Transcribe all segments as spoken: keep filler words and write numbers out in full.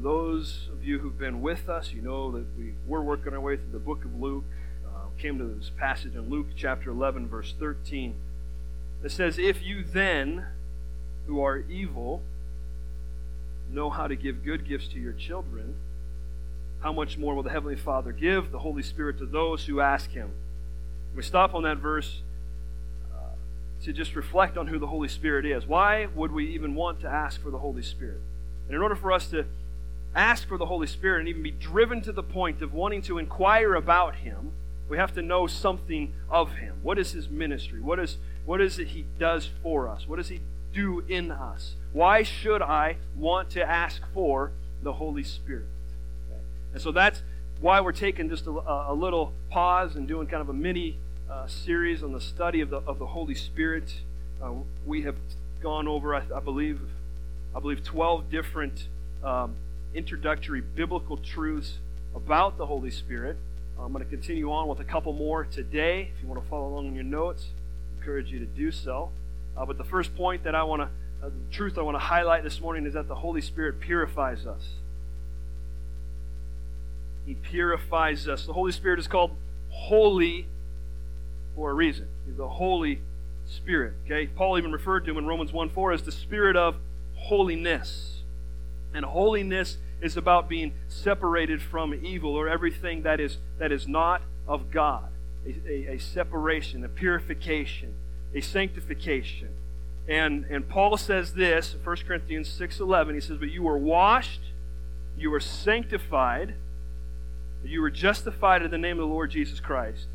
those of you who've been with us, you know that we were working our way through the book of Luke. Uh, came to this passage in Luke chapter eleven, verse thirteen. It says, "If you then, who are evil, know how to give good gifts to your children, how much more will the Heavenly Father give the Holy Spirit to those who ask Him?" We stop on that verse uh, to just reflect on who the Holy Spirit is. Why would we even want to ask for the Holy Spirit? And in order for us to ask for the Holy Spirit and even be driven to the point of wanting to inquire about Him, we have to know something of Him. What is His ministry? What is, what is it He does for us? What does He do in us? Why should I want to ask for the Holy Spirit? Okay. And so that's why we're taking just a, a little pause and doing kind of a mini uh, series on the study of the of the Holy Spirit. Uh, we have gone over, I, I believe, I believe twelve different um, introductory biblical truths about the Holy Spirit. I'm going to continue on with a couple more today. If you want to follow along in your notes, I encourage you to do so. Uh, but the first point that I want to, uh, the truth I want to highlight this morning is that the Holy Spirit purifies us. He purifies us. The Holy Spirit is called holy for a reason. He's the Holy Spirit. Okay, Paul even referred to him in Romans one four as the Spirit of holiness. And holiness is about being separated from evil or everything that is that is not of God. A, a, a separation, a purification, a sanctification. And, and Paul says this in First Corinthians six eleven. He says, "But you were washed, you were sanctified, you were justified in the name of the Lord Jesus Christ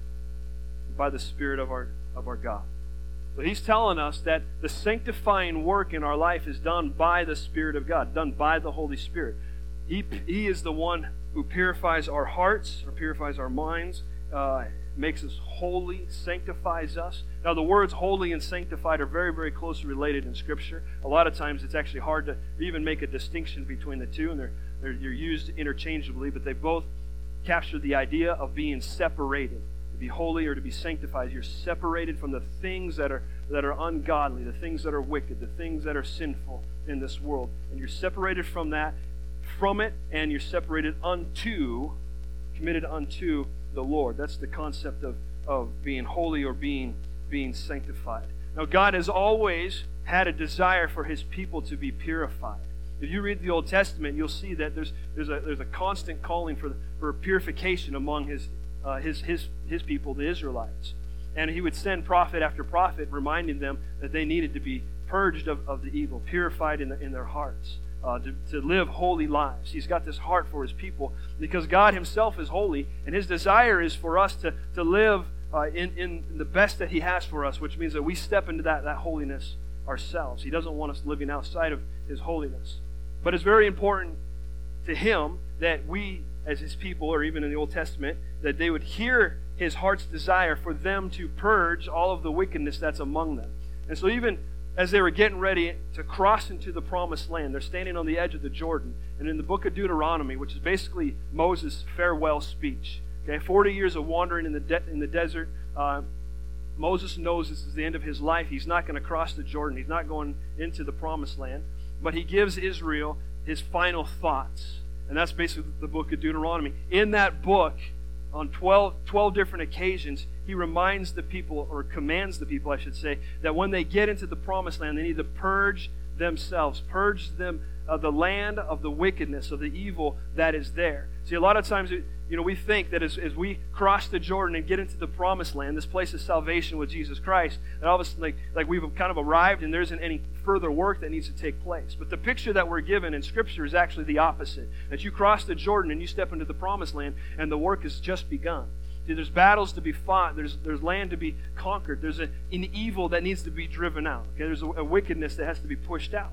by the Spirit of our of our God." So he's telling us that the sanctifying work in our life is done by the Spirit of God, done by the Holy Spirit. He, he is the one who purifies our hearts, or purifies our minds, uh, makes us holy, sanctifies us. Now, the words holy and sanctified are very, very closely related in Scripture. A lot of times it's actually hard to even make a distinction between the two, and they're, they're, they're used interchangeably, but they both capture the idea of being separated. To be holy or to be sanctified, you're separated from the things that are that are ungodly, the things that are wicked, the things that are sinful in this world. And you're separated from that, from it, and you're separated unto, committed unto the Lord. That's the concept of, of being holy or being, being sanctified. Now, God has always had a desire for His people to be purified. If you read the Old Testament, you'll see that there's there's a there's a constant calling for for purification among His uh, his his his people, the Israelites, and He would send prophet after prophet, reminding them that they needed to be purged of, of the evil, purified in the, in their hearts, uh, to to live holy lives. He's got this heart for His people because God Himself is holy, and His desire is for us to to live uh, in in the best that He has for us, which means that we step into that that holiness ourselves. He doesn't want us living outside of His holiness. But it's very important to Him that we, as His people, or even in the Old Testament, that they would hear His heart's desire for them to purge all of the wickedness that's among them. And so even as they were getting ready to cross into the Promised Land, they're standing on the edge of the Jordan. And in the book of Deuteronomy, which is basically Moses' farewell speech, okay, forty years of wandering in the de- in the desert, uh, Moses knows this is the end of his life. He's not going to cross the Jordan. He's not going into the Promised Land. But he gives Israel his final thoughts. And that's basically the book of Deuteronomy. In that book, on twelve, twelve different occasions, he reminds the people, or commands the people, I should say, that when they get into the Promised Land, they need to purge themselves, purge them uh, the land of the wickedness, of the evil that is there. See, a lot of times, you know, we think that as, as we cross the Jordan and get into the Promised Land, this place of salvation with Jesus Christ, that all of a sudden, like, like we've kind of arrived and there isn't any further work that needs to take place. But the picture that we're given in Scripture is actually the opposite. That you cross the Jordan and you step into the Promised Land and the work has just begun. See, there's battles to be fought. There's there's land to be conquered. There's a, an evil that needs to be driven out. Okay, there's a, a wickedness that has to be pushed out.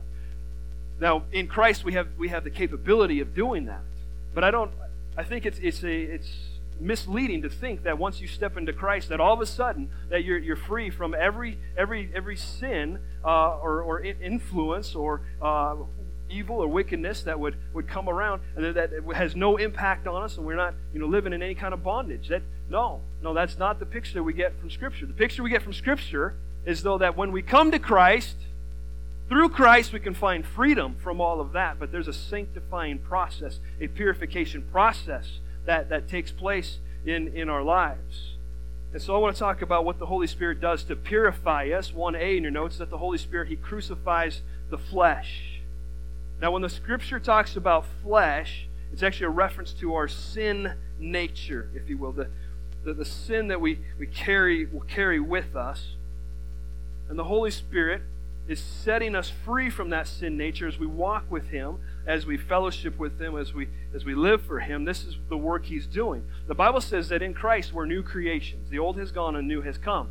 Now, in Christ, we have we have the capability of doing that. But I don't. I think it's it's a it's misleading to think that once you step into Christ, that all of a sudden that you're you're free from every every every sin uh, or or influence or uh, evil or wickedness that would, would come around, and that it has no impact on us, and we're not you know living in any kind of bondage. That no, no, that's not the picture we get from Scripture. The picture we get from Scripture is though that when we come to Christ, Through Christ, we can find freedom from all of that, but there's a sanctifying process, a purification process that, that takes place in, in our lives. And so I want to talk about what the Holy Spirit does to purify us. one A in your notes is that the Holy Spirit, He crucifies the flesh. Now, when the Scripture talks about flesh, it's actually a reference to our sin nature, if you will, the, the, the sin that we, we carry will carry with us. And the Holy Spirit is setting us free from that sin nature as we walk with Him, as we fellowship with Him, as we as we live for Him. This is the work He's doing. The Bible says that in Christ we're new creations. The old has gone and new has come.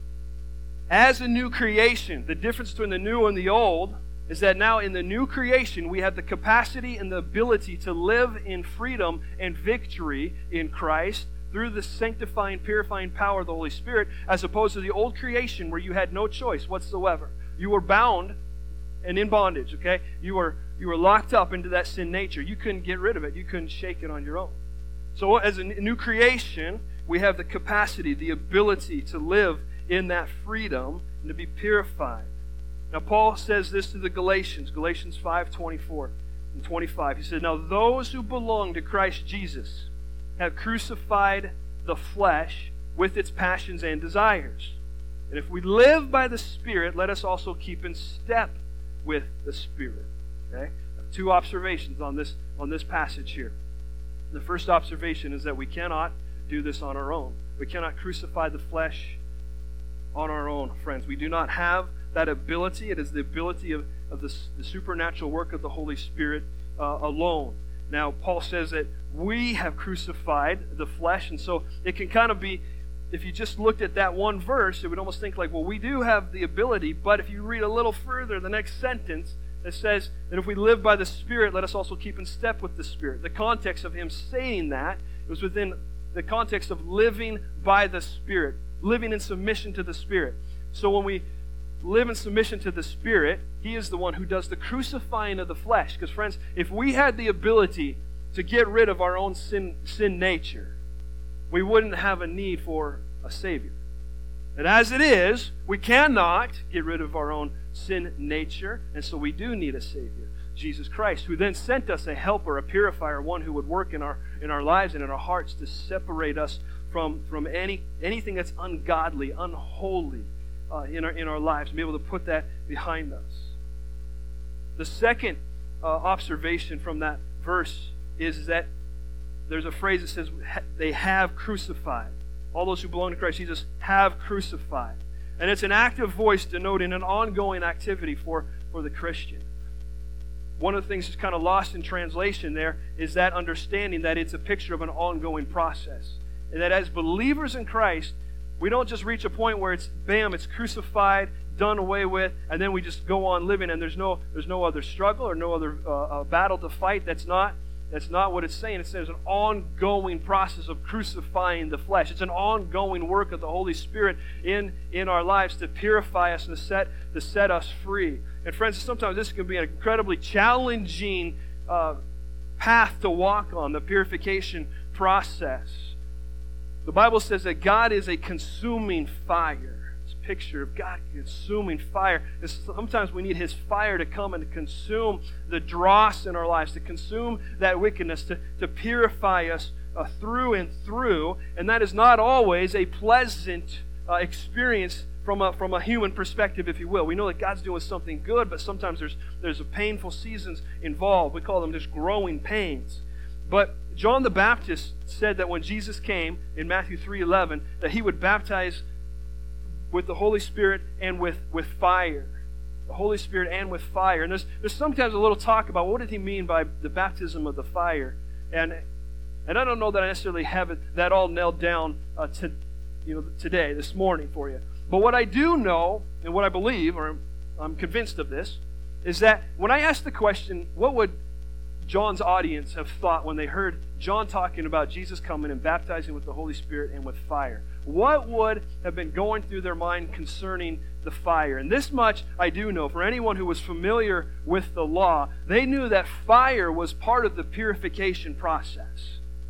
As a new creation, the difference between the new and the old is that now in the new creation we have the capacity and the ability to live in freedom and victory in Christ through the sanctifying, purifying power of the Holy Spirit, as opposed to the old creation where you had no choice whatsoever. You were bound and in bondage, okay? You were you were locked up into that sin nature. You couldn't get rid of it. You couldn't shake it on your own. So as a new creation, we have the capacity, the ability to live in that freedom and to be purified. Now, Paul says this to the Galatians, Galatians five twenty-four and twenty-five. He said, "Now those who belong to Christ Jesus have crucified the flesh with its passions and desires. And if we live by the Spirit, let us also keep in step with the Spirit." Okay? I have two observations on this, on this passage here. The first observation is that we cannot do this on our own. We cannot crucify the flesh on our own, friends. We do not have that ability. It is the ability of, of the, the supernatural work of the Holy Spirit uh, alone. Now, Paul says that we have crucified the flesh, and so it can kind of be, if you just looked at that one verse, it would almost think like, well, we do have the ability, but if you read a little further, the next sentence, it says that if we live by the Spirit, let us also keep in step with the Spirit. The context of him saying that, it was within the context of living by the Spirit, living in submission to the Spirit. So when we live in submission to the Spirit, He is the one who does the crucifying of the flesh. Because friends, if we had the ability to get rid of our own sin, sin nature, we wouldn't have a need for a Savior. And as it is, we cannot get rid of our own sin nature, and so we do need a Savior, Jesus Christ, who then sent us a helper, a purifier, one who would work in our in our lives and in our hearts to separate us from, from any anything that's ungodly, unholy uh, in our in our lives, and be able to put that behind us. The second uh, observation from that verse is that there's a phrase that says they have crucified. All those who belong to Christ Jesus have crucified. And it's an active voice denoting an ongoing activity for, for the Christian. One of the things that's kind of lost in translation there is that understanding that it's a picture of an ongoing process. And that as believers in Christ, we don't just reach a point where it's, bam, it's crucified, done away with, and then we just go on living and there's no there's no other struggle or no other uh, uh, battle to fight. That's not That's not what it's saying. It says an ongoing process of crucifying the flesh. It's an ongoing work of the Holy Spirit in, in our lives to purify us and to set, to set us free. And friends, sometimes this can be an incredibly challenging uh, path to walk on, the purification process. The Bible says that God is a consuming fire. Picture of God consuming fire. And sometimes we need His fire to come and to consume the dross in our lives, to consume that wickedness, to, to purify us uh, through and through. And that is not always a pleasant uh, experience from a, from a human perspective, if you will. We know that God's doing something good, but sometimes there's, there's a painful seasons involved. We call them just growing pains. But John the Baptist said that when Jesus came in Matthew three eleven, that He would baptize with the Holy Spirit and with, with fire. The Holy Spirit and with fire. And there's, there's sometimes a little talk about what did He mean by the baptism of the fire. And and I don't know that I necessarily have it, that all nailed down uh, to, you know, today, this morning for you. But what I do know, and what I believe, or I'm convinced of this, is that when I asked the question, what would John's audience have thought when they heard John talking about Jesus coming and baptizing with the Holy Spirit and with fire? What would have been going through their mind concerning the fire? And this much I do know. For anyone who was familiar with the law, they knew that fire was part of the purification process.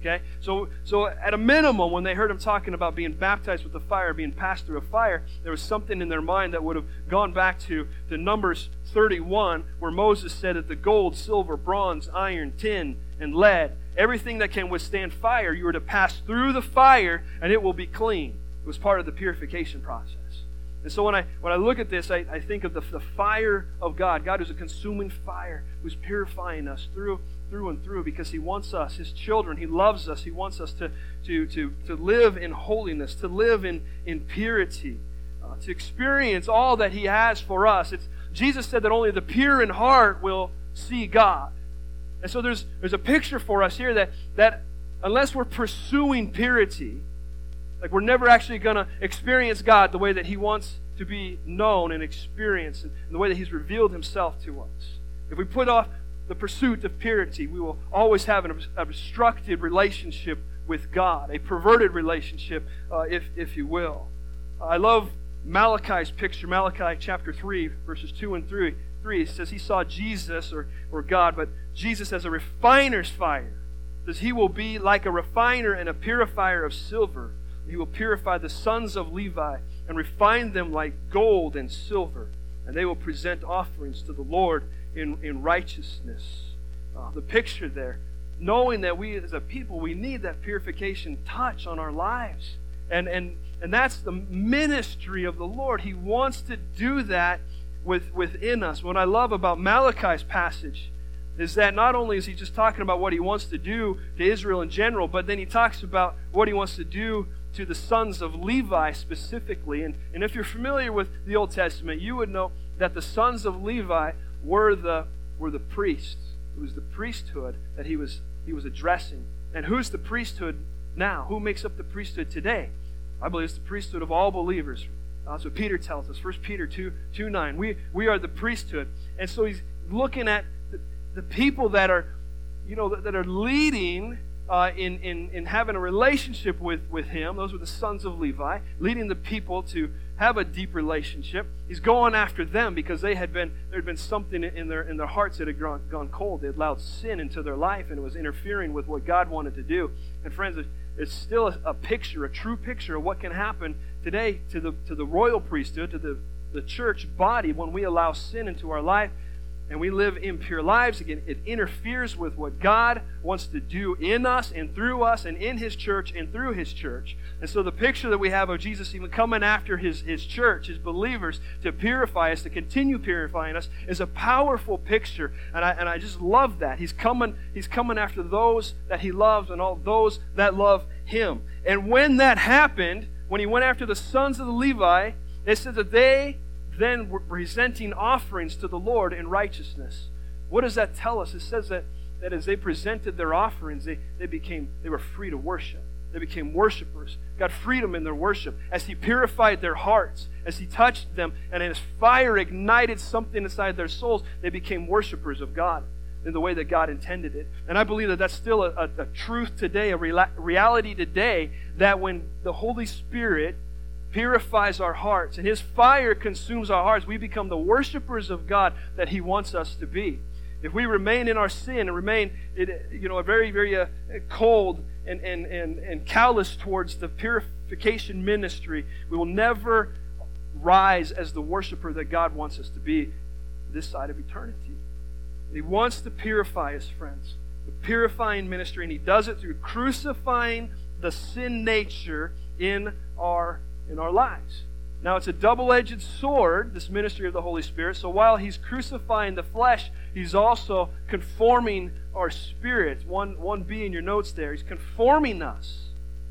Okay? So, so at a minimum, when they heard him talking about being baptized with the fire, being passed through a fire, there was something in their mind that would have gone back to, to Numbers thirty-one, where Moses said that the gold, silver, bronze, iron, tin, and lead, everything that can withstand fire, you were to pass through the fire and it will be clean. It was part of the purification process. And so when I when I look at this, I, I think of the, the fire of God. God is a consuming fire who's purifying us through through and through because He wants us, His children. He loves us. He wants us to, to, to, to live in holiness, to live in, in purity, uh, to experience all that He has for us. It's, Jesus said that only the pure in heart will see God. And so there's there's a picture for us here that, that unless we're pursuing purity, like we're never actually going to experience God the way that He wants to be known and experienced, and the way that He's revealed Himself to us. If we put off the pursuit of purity, we will always have an obstructed relationship with God, a perverted relationship, uh, if if you will. I love Malachi's picture, Malachi chapter three, verses two and three. Three, it says he saw Jesus, or, or God, but Jesus as a refiner's fire. It says he will be like a refiner and a purifier of silver. He will purify the sons of Levi and refine them like gold and silver. And they will present offerings to the Lord in, in righteousness. Uh, the picture there, knowing that we as a people, we need that purification touch on our lives. And, and, and that's the ministry of the Lord. He wants to do that with, within us. What I love about Malachi's passage is that not only is he just talking about what he wants to do to Israel in general, but then he talks about what he wants to do to the sons of Levi specifically. And, and if you're familiar with the Old Testament, you would know that the sons of Levi were the were the priests. It was the priesthood that he was he was addressing. And who's the priesthood now? Who makes up the priesthood today? I believe it's the priesthood of all believers. That's what Peter tells us. First Peter two, two nine. We we are the priesthood. And so he's looking at the, the people that are, you know, that, that are leading uh, in, in, in having a relationship with, with him. Those were the sons of Levi, leading the people to have a deep relationship. He's going after them because they had been there had been something in their in their hearts that had gone, gone cold. They had allowed sin into their life, and it was interfering with what God wanted to do. And friends, it's still a, a picture, a true picture of what can happen today to the to the royal priesthood, to the, the church body, when we allow sin into our life and we live impure lives. Again, it interferes with what God wants to do in us and through us and in His church and through His church. And so the picture that we have of Jesus even coming after His, his church, His believers, to purify us, to continue purifying us, is a powerful picture. And I and I just love that. He's coming, He's coming after those that He loves and all those that love Him. And when that happened, when He went after the sons of the Levi, it says that they then were presenting offerings to the Lord in righteousness. What does that tell us? It says that, that as they presented their offerings, they, they became they were free to worship. They became worshipers. Got freedom in their worship. As He purified their hearts, as He touched them, and as fire ignited something inside their souls, they became worshipers of God in the way that God intended it. And I believe that that's still a, a, a truth today, a reala- reality today, that when the Holy Spirit purifies our hearts and His fire consumes our hearts, we become the worshipers of God that He wants us to be. If we remain in our sin and remain, you know, very, very uh, cold and, and, and, and callous towards the purification ministry, we will never rise as the worshiper that God wants us to be this side of eternity. He wants to purify us, friends. The purifying ministry, and He does it through crucifying the sin nature in our in our lives. Now, it's a double-edged sword, this ministry of the Holy Spirit. So while He's crucifying the flesh, He's also conforming our spirits. One, one B in your notes there. He's conforming us.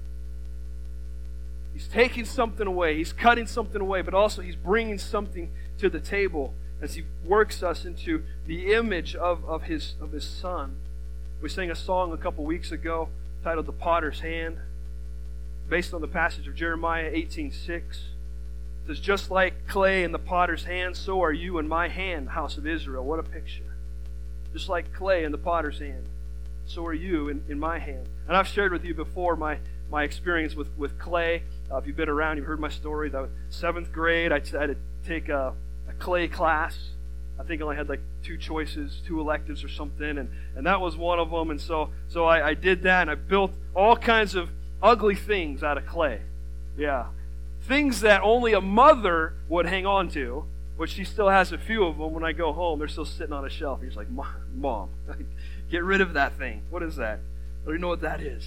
He's taking something away. He's cutting something away, but also He's bringing something to the table as He works us into the image of, of, his, of His Son. We sang a song a couple weeks ago titled The Potter's Hand, based on the passage of Jeremiah eighteen six. It says, just like clay in the potter's hand, so are you in my hand, house of Israel. What a picture. Just like clay in the potter's hand, so are you in, in my hand. And I've shared with you before my, my experience with, with clay. Uh, if you've been around, you've heard my story. That was seventh grade, I had to take a, a clay class. I think I only had like two choices, two electives or something, and, and that was one of them. And so so I, I did that, and I built all kinds of ugly things out of clay. Yeah. Things that only a mother would hang on to, but she still has a few of them. When I go home, they're still sitting on a shelf. And she's like, Mom, get rid of that thing. What is that? I don't even know what that is.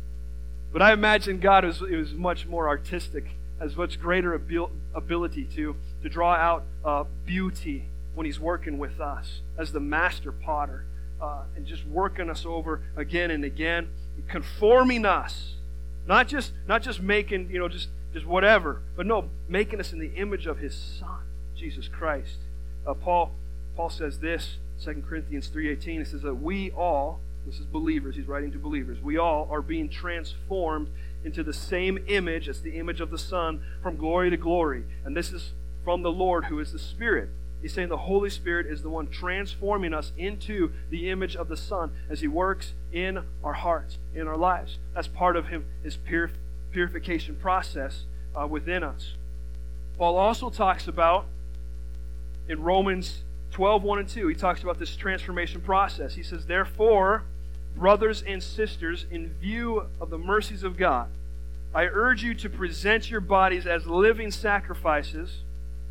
But I imagine God was, it was much more artistic, has much greater abil- ability to, to draw out uh, beauty when He's working with us as the master potter, uh, and just working us over again and again, conforming us, not just not just making, you know, just, just whatever, but no, making us in the image of His Son, Jesus Christ. Uh, Paul Paul says this, Second Corinthians three eighteen, it says that we all, this is believers, he's writing to believers, we all are being transformed into the same image as the image of the Son, from glory to glory. And this is from the Lord, who is the Spirit. He's saying the Holy Spirit is the one transforming us into the image of the Son as He works in our hearts, in our lives. That's part of Him, His purif- purification process uh, within us. Paul also talks about, in Romans twelve, one and two, he talks about this transformation process. He says, therefore, brothers and sisters, in view of the mercies of God, I urge you to present your bodies as living sacrifices,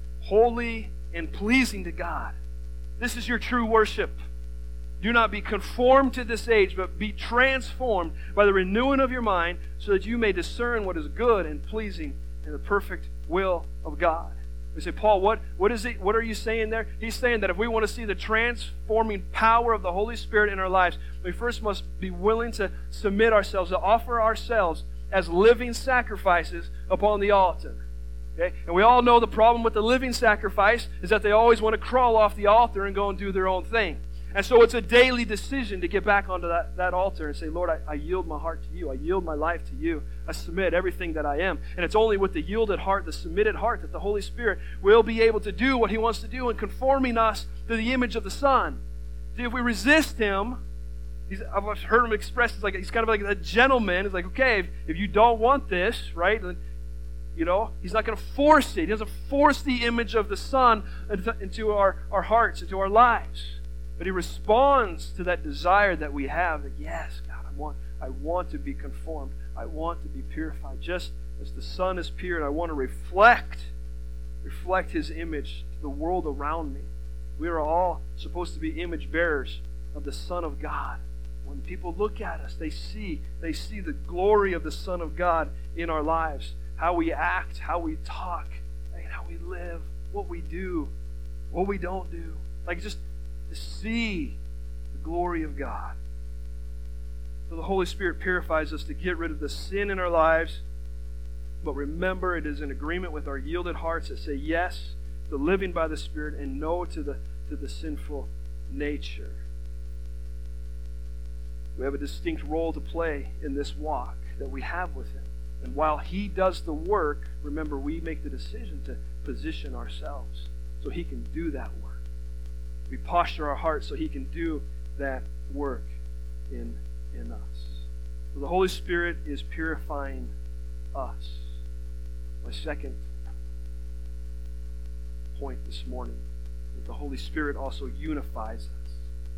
holy and pleasing to God. This is your true worship. Do not be conformed to this age, but be transformed by the renewing of your mind, so that you may discern what is good and pleasing and the perfect will of God. We say, Paul, what, what is it? What are you saying there? He's saying that if we want to see the transforming power of the Holy Spirit in our lives, we first must be willing to submit ourselves, to offer ourselves as living sacrifices upon the altar. Okay? And we all know the problem with the living sacrifice is that they always want to crawl off the altar and go and do their own thing. And so it's a daily decision to get back onto that, that altar and say, Lord, I, I yield my heart to you. I yield my life to you. I submit everything that I am. And it's only with the yielded heart, the submitted heart, that the Holy Spirit will be able to do what He wants to do in conforming us to the image of the Son. See, if we resist Him, he's, I've heard Him express, it's like he's kind of like a gentleman. It's like, okay, if, if you don't want this, right, then, you know, He's not going to force it. He doesn't force the image of the Son into, into our, our hearts, into our lives. But He responds to that desire that we have, that yes, God, I want, I want to be conformed. I want to be purified. Just as the Son is pure, and I want to reflect, reflect His image to the world around me. We are all supposed to be image bearers of the Son of God. When people look at us, they see, they see the glory of the Son of God in our lives. How we act, how we talk, how we live, what we do, what we don't do. Like just to see the glory of God. So the Holy Spirit purifies us to get rid of the sin in our lives. But remember, it is in agreement with our yielded hearts that say yes to living by the Spirit and no to the, to the sinful nature. We have a distinct role to play in this walk that we have with Him. And while He does the work, remember, we make the decision to position ourselves so He can do that work. We posture our hearts so He can do that work in, in us. So the Holy Spirit is purifying us. My second point this morning, that the Holy Spirit also unifies us.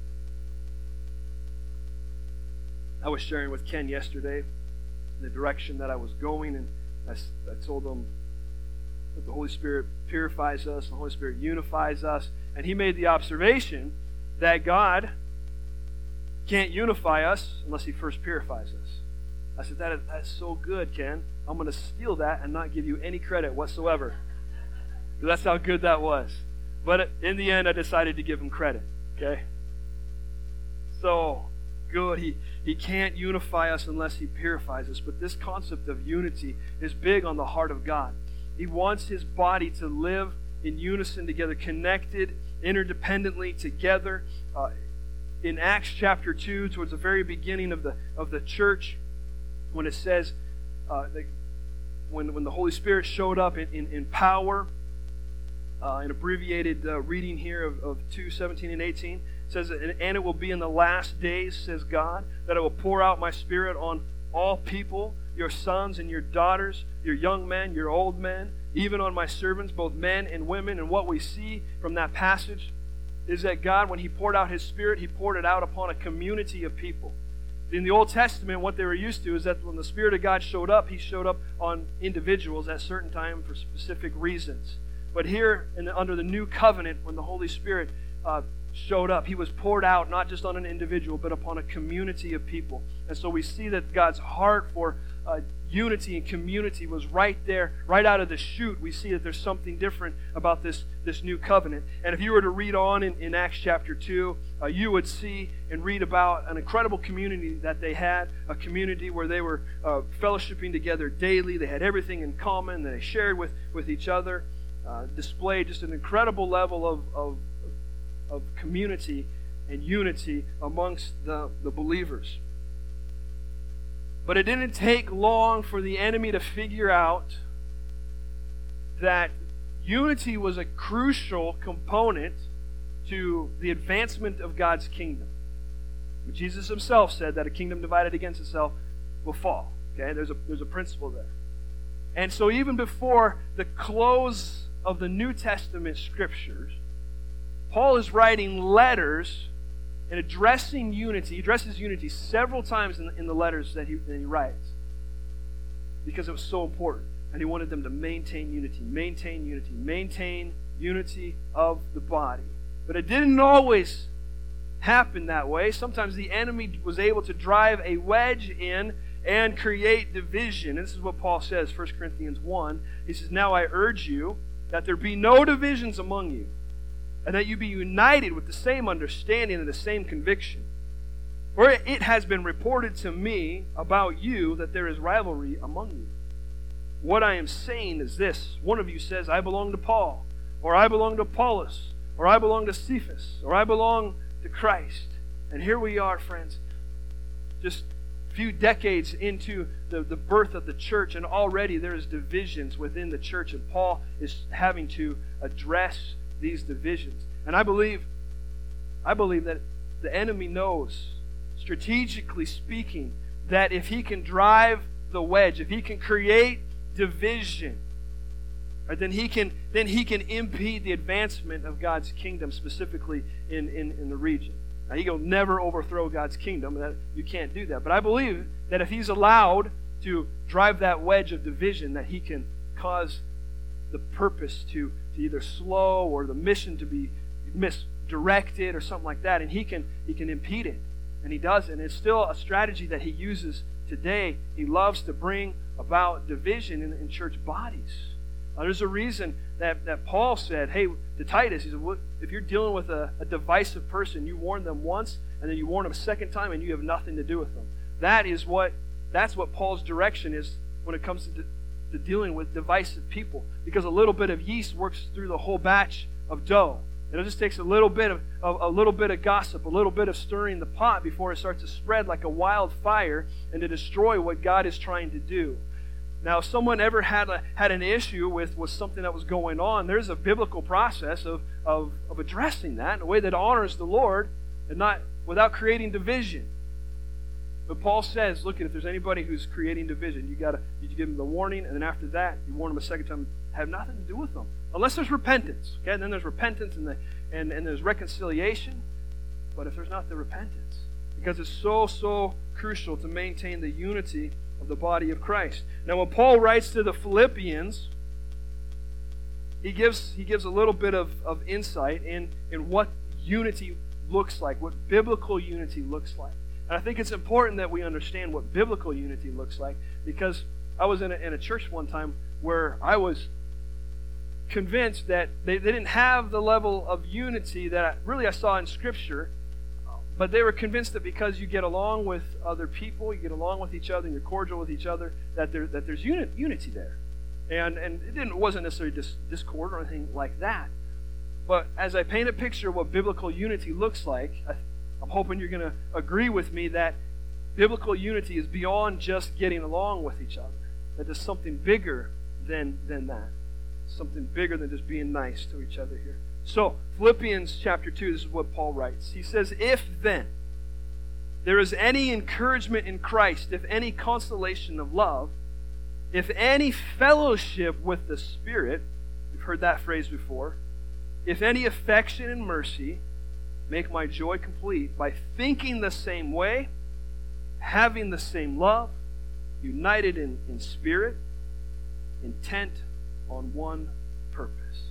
I was sharing with Ken yesterday the direction that I was going, and I, I told him that the Holy Spirit purifies us, the Holy Spirit unifies us, and he made the observation that God can't unify us unless He first purifies us. I said, that is, that is so good, Ken. I'm going to steal that and not give you any credit whatsoever. That's how good that was. But in the end, I decided to give him credit. Okay? So good. He, he can't unify us unless He purifies us. But this concept of unity is big on the heart of God. He wants His body to live in unison together, connected, interdependently together. Uh, in Acts chapter two, towards the very beginning of the of the church, when it says, uh, that when, when the Holy Spirit showed up in, in, in power, uh, an abbreviated uh, reading here of, of two, seventeen and eighteen, it says, and, and it will be in the last days, says God, that I will pour out my Spirit on all people, your sons and your daughters, your young men, your old men, even on my servants, both men and women. And what we see from that passage is that God, when He poured out His Spirit, He poured it out upon a community of people. In the Old Testament, what they were used to is that when the Spirit of God showed up, He showed up on individuals at certain time for specific reasons. But here, in the, under the New Covenant, when the Holy Spirit uh, showed up, He was poured out not just on an individual, but upon a community of people. And so we see that God's heart for uh, unity and community was right there, right out of the chute. We see that there's something different about this, this new covenant. And if you were to read on in, in Acts chapter two, uh, you would see and read about an incredible community that they had, a community where they were uh, fellowshipping together daily. They had everything in common that they shared with, with each other, uh, displayed just an incredible level of, of, of community and unity amongst the, the believers. But it didn't take long for the enemy to figure out that unity was a crucial component to the advancement of God's kingdom. But Jesus Himself said that a kingdom divided against itself will fall. Okay, there's a there's a principle there. And so even before the close of the New Testament scriptures, Paul is writing letters and addressing unity. He addresses unity several times in the, in the letters that he, that he writes because it was so important. And he wanted them to maintain unity, maintain unity, maintain unity of the body. But it didn't always happen that way. Sometimes the enemy was able to drive a wedge in and create division. And this is what Paul says, First Corinthians one. He says, "Now I urge you that there be no divisions among you, and that you be united with the same understanding and the same conviction. For it has been reported to me about you that there is rivalry among you. What I am saying is this: one of you says, 'I belong to Paul,' or 'I belong to Apollos,' or 'I belong to Cephas,' or 'I belong to Christ.'" And here we are, friends, just a few decades into the, the birth of the church, and already there is divisions within the church, and Paul is having to address these divisions. And I believe, I believe that the enemy knows, strategically speaking, that if he can drive the wedge, if he can create division, right, then he can then he can impede the advancement of God's kingdom, specifically in, in, in the region. Now, he will never overthrow God's kingdom. That you can't do that. But I believe that if he's allowed to drive that wedge of division, that he can cause the purpose to, to either slow or the mission to be misdirected or something like that, and he can he can impede it. And he does, and it's still a strategy that he uses today. He loves to bring about division in, in church bodies. Uh, there's a reason that, that Paul said, hey, to Titus, he said, if you're dealing with a, a divisive person, you warn them once, and then you warn them a second time, and you have nothing to do with them. That is what, that's what Paul's direction is when it comes to, de- to dealing with divisive people. Because a little bit of yeast works through the whole batch of dough. And it just takes a little bit of, of a little bit of gossip, a little bit of stirring the pot before it starts to spread like a wildfire and to destroy what God is trying to do. Now, if someone ever had a, had an issue with, with something that was going on, there's a biblical process of, of, of addressing that in a way that honors the Lord and not without creating division. But Paul says, look, if there's anybody who's creating division, you gotta you give them the warning, and then after that, you warn them a second time, have nothing to do with them. Unless there's repentance. Okay, and then there's repentance and, the, and, and there's reconciliation. But if there's not the repentance, because it's so, so crucial to maintain the unity of the body of Christ. Now, when Paul writes to the Philippians, he gives he gives a little bit of, of insight in, in what unity looks like, what biblical unity looks like. And I think it's important that we understand what biblical unity looks like, because I was in a, in a church one time where I was convinced that they, they didn't have the level of unity that I, really I saw in Scripture, but they were convinced that because you get along with other people, you get along with each other, and you're cordial with each other, that there that there's uni- unity there. And and it didn't wasn't necessarily dis- discord or anything like that. But as I paint a picture of what biblical unity looks like, I, I'm hoping you're going to agree with me that biblical unity is beyond just getting along with each other. That there's something bigger than than that. Something bigger than just being nice to each other here. So, Philippians chapter two, this is what Paul writes. He says, "If then there is any encouragement in Christ, if any consolation of love, if any fellowship with the Spirit," we've heard that phrase before, "if any affection and mercy, make my joy complete by thinking the same way, having the same love, united in, in spirit, intent on one purpose.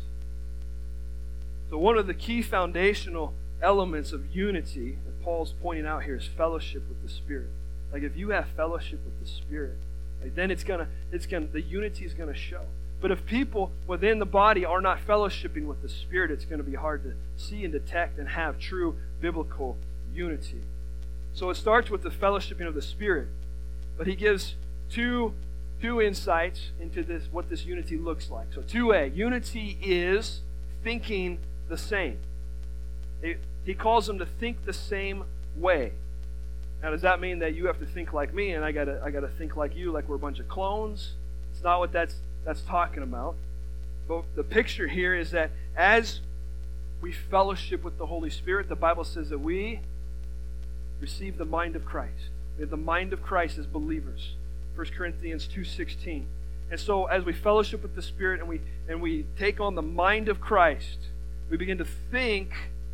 So one of the key foundational elements of unity that Paul's pointing out here is fellowship with the Spirit. Like if you have fellowship with the Spirit, like then it's gonna, it's gonna, the unity is gonna show. But if people within the body are not fellowshipping with the Spirit, it's going to be hard to see and detect and have true biblical unity. So it starts with the fellowshipping of the Spirit. But he gives two, two insights into this, what this unity looks like. So two A, unity is thinking the same. It, he calls them to think the same way. Now, does that mean that you have to think like me and I gotta I gotta think like you, like we're a bunch of clones? It's not what that's that's talking about. But the picture here is that as we fellowship with the Holy Spirit, the Bible says that we receive the mind of Christ. We have the mind of Christ as believers. First Corinthians two sixteen. And so as we fellowship with the Spirit and we and we take on the mind of Christ, we begin to think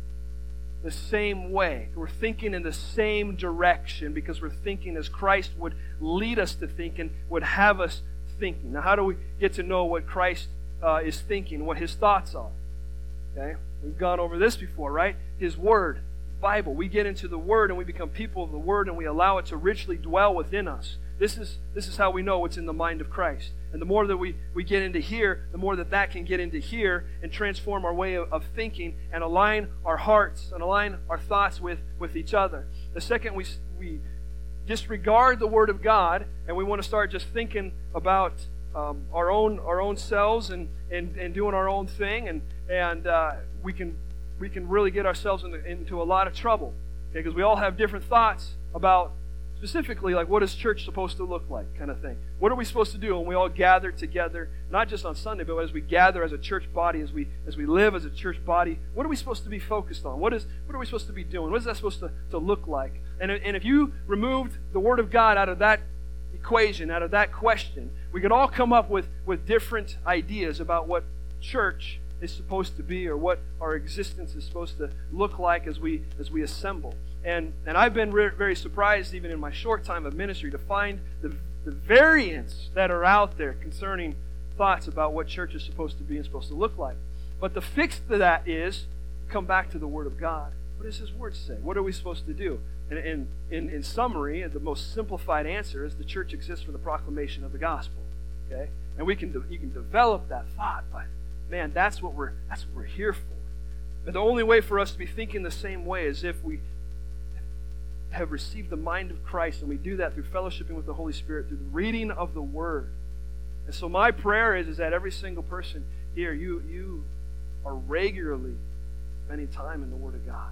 the same way. We're thinking in the same direction because we're thinking as Christ would lead us to think and would have us thinking. Now, how do we get to know what Christ uh, is thinking, what His thoughts are? Okay, we've gone over this before, right? His Word, Bible. We get into the Word and we become people of the Word and we allow it to richly dwell within us. This is this is how we know what's in the mind of Christ. And the more that we, we get into here, the more that that can get into here and transform our way of, of thinking and align our hearts and align our thoughts with, with each other. The second we we disregard the Word of God and we want to start just thinking about um, our own our own selves and, and, and doing our own thing, and and uh, we can we can really get ourselves into, into a lot of trouble. Okay, because we all have different thoughts about specifically, like, what is church supposed to look like, kind of thing. What are we supposed to do when we all gather together, not just on Sunday, but as we gather as a church body, as we as we live as a church body? What are we supposed to be focused on? What is what are we supposed to be doing? What is that supposed to, to look like? And, and if you removed the Word of God out of that equation, out of that question, we could all come up with, with different ideas about what church is supposed to be or what our existence is supposed to look like as we as we assemble. And and I've been re- very surprised, even in my short time of ministry, to find the, the variants that are out there concerning thoughts about what church is supposed to be and supposed to look like. But the fix to that is come back to the Word of God. What does His Word say? What are we supposed to do? And in, in, in summary, the most simplified answer is the church exists for the proclamation of the gospel. Okay? And we can de- you can develop that thought, but man, that's what we're that's what we're here for. And the only way for us to be thinking the same way is if we have received the mind of Christ, and we do that through fellowshipping with the Holy Spirit, through the reading of the Word. And so my prayer is, is that every single person here, you you are regularly spending time in the Word of God.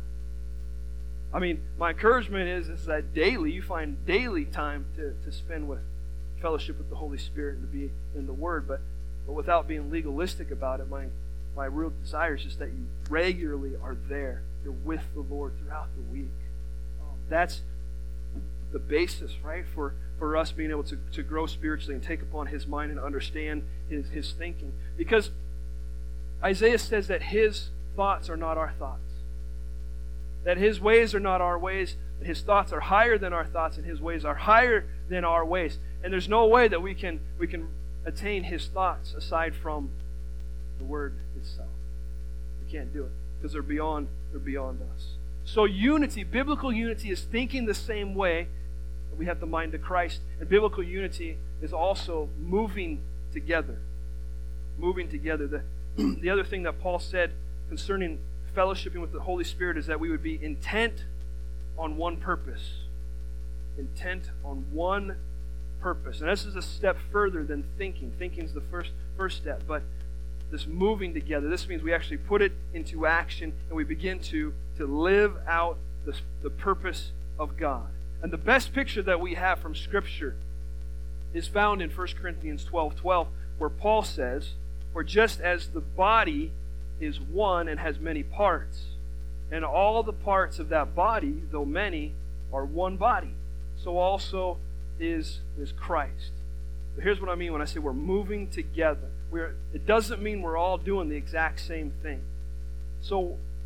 I mean, my encouragement is, is that daily, you find daily time to, to spend with fellowship with the Holy Spirit and to be in the Word, but, but without being legalistic about it, my, my real desire is just that you regularly are there. You're with the Lord throughout the week. That's the basis, right, for, for us being able to, to grow spiritually and take upon His mind and understand His, His thinking. Because Isaiah says that His thoughts are not our thoughts. That His ways are not our ways. That His thoughts are higher than our thoughts and His ways are higher than our ways. And there's no way that we can we can attain His thoughts aside from the Word itself. We can't do it because they're beyond they're beyond us. So unity, biblical unity, is thinking the same way that we have the mind of Christ. And biblical unity is also moving together. Moving together. The, the other thing that Paul said concerning fellowshipping with the Holy Spirit is that we would be intent on one purpose. Intent on one purpose. And this is a step further than thinking. Thinking is the first, first step. But this moving together, this means we actually put it into action and we begin to, to live out the, the purpose of God. And the best picture that we have from Scripture is found in First Corinthians twelve twelve, where Paul says, "For just as the body is one and has many parts, and all the parts of that body, though many, are one body, so also is, is Christ." But here's what I mean when I say we're moving together. We're, it doesn't mean we're all doing the exact same thing. So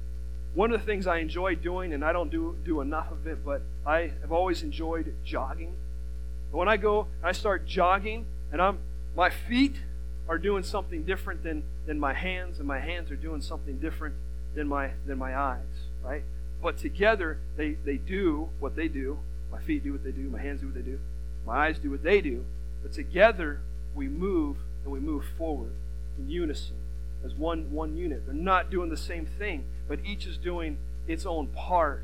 one of the things I enjoy doing, and I don't do, do enough of it, but I have always enjoyed jogging. But when I go, I start jogging, and I'm my feet are doing something different than, than my hands, and my hands are doing something different than my than my eyes, right? But together, they, they do what they do. My feet do what they do. My hands do what they do. My eyes do what they do. But together, we move, and we move forward in unison as one, one unit. They're not doing the same thing, but each is doing its own part.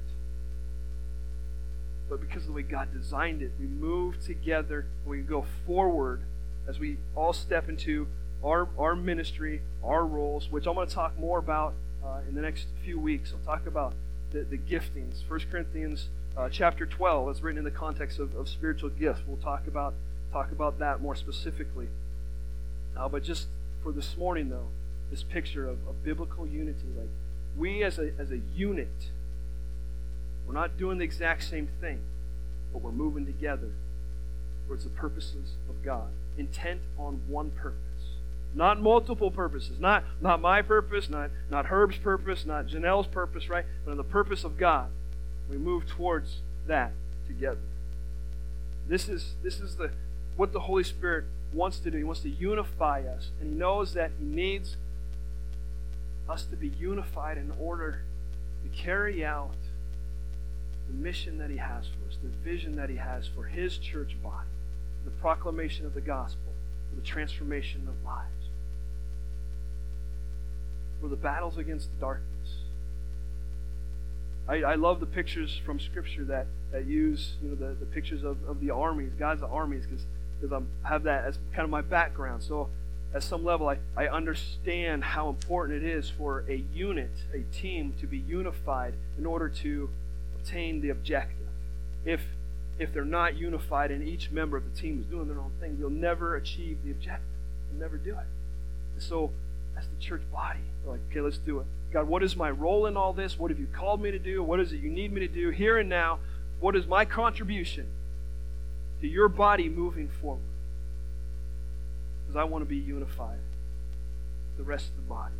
But because of the way God designed it, we move together, and we go forward as we all step into our, our ministry, our roles, which I'm going to talk more about uh, in the next few weeks. I'll talk about the, the giftings. First Corinthians uh, chapter twelve, it's written in the context of, of spiritual gifts. We'll talk about talk about that more specifically. Uh, but just for this morning, though, this picture of, of biblical unity, like we as a as a unit, we're not doing the exact same thing, but we're moving together towards the purposes of God, intent on one purpose. Not multiple purposes. Not, not my purpose, not, not Herb's purpose, not Janelle's purpose, right? But on the purpose of God. We move towards that together. This is this is the what the Holy Spirit wants to do. He wants to unify us. And He knows that He needs us to be unified in order to carry out the mission that He has for us, the vision that He has for His church body, the proclamation of the gospel, for the transformation of lives, for the battles against darkness. I, I love the pictures from Scripture that, that use you know the, the pictures of, of the armies, God's armies, because because I have that as kind of my background. So at some level, I, I understand how important it is for a unit, a team, to be unified in order to obtain the objective. If if they're not unified and each member of the team is doing their own thing, you'll never achieve the objective. You'll never do it. And so as the church body, we're like, okay, let's do it. God, what is my role in all this? What have you called me to do? What is it you need me to do here and now? What is my contribution to your body moving forward? Because I want to be unified with the rest of the body.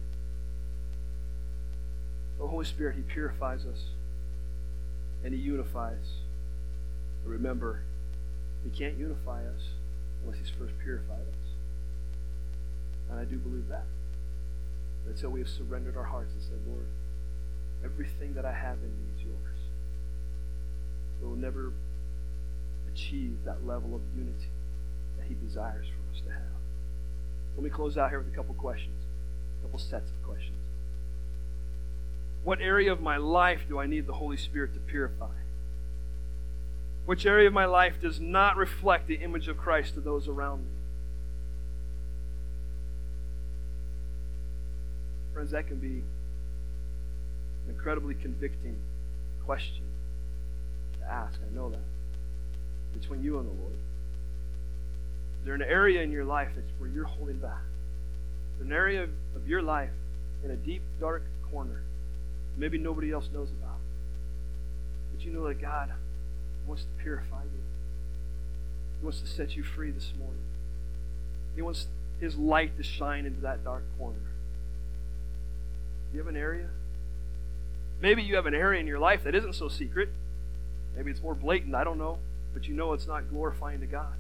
The Holy Spirit, He purifies us and He unifies. But remember, He can't unify us unless He's first purified us. And I do believe that. Until we have surrendered our hearts and said, Lord, everything that I have in me is yours. We will never achieve that level of unity that He desires for us to have. Let me close out here with a couple questions, a couple sets of questions. What area of my life do I need the Holy Spirit to purify? Which area of my life does not reflect the image of Christ to those around me? Friends, that can be an incredibly convicting question to ask. I know that. Between you and the Lord. Is there an area in your life that's where you're holding back? Is there an area of, of your life in a deep, dark corner maybe nobody else knows about? But you know that God wants to purify you. He wants to set you free this morning. He wants His light to shine into that dark corner. Do you have an area? Maybe you have an area in your life that isn't so secret. Maybe it's more blatant, I don't know. But you know it's not glorifying to God.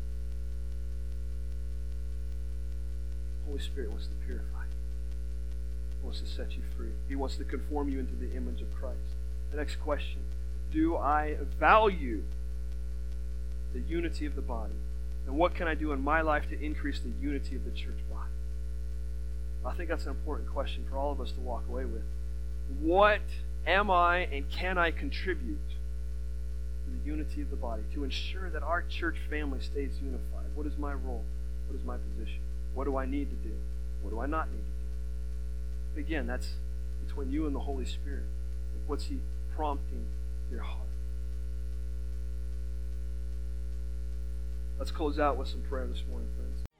Holy Spirit wants to purify you. He wants to set you free. He wants to conform you into the image of Christ. The next question, do I value the unity of the body? And what can I do in my life to increase the unity of the church body? I think that's an important question for all of us to walk away with. What am I and can I contribute to the unity of the body to ensure that our church family stays unified? What is my role? What is my position? What do I need to do? What do I not need to do? Again, that's between you and the Holy Spirit. Like, what's He prompting your heart? Let's close out with some prayer this morning, friends.